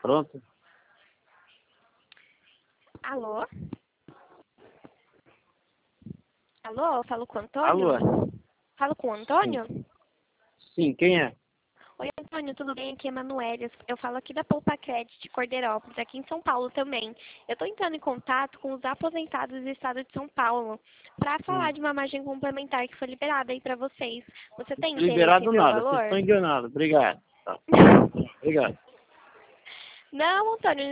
Pronto. Alô? Alô, falo com o Antônio? Alô? Falo com o Antônio? Sim, quem é? Oi, Antônio, tudo bem? Aqui é Emanuele. Eu falo aqui da Poupa Credit de Cordeirópolis, aqui em São Paulo também. Eu estou entrando em contato com os aposentados do estado de São Paulo para falar de uma margem complementar que foi liberada aí para vocês. Você tem interesse Liberado em ver o nada, vocês valor? estão enganados. Obrigado. Tá. Obrigado. Não, Antônio,